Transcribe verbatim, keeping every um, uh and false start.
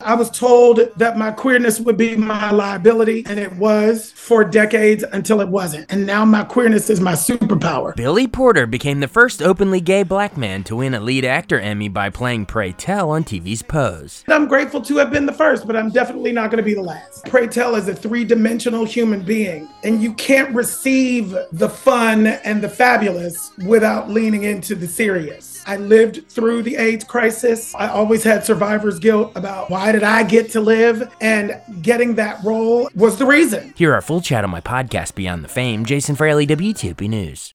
I was told that my queerness would be my liability, and it was for decades until it wasn't. And now my queerness is my superpower. Billy Porter became the first openly gay black man to win a lead actor Emmy by playing Pray Tell on T V's Pose. I'm grateful to have been the first, but I'm definitely not going to be the last. Pray Tell is a three-dimensional human being, and you can't receive the fun and the fabulous without leaning into the serious. I lived through the AIDS crisis. I always had survivor's guilt about why did I get to live, and getting that role was the reason. Hear our full chat on my podcast Beyond the Fame. Jason Fraley, W T O P News.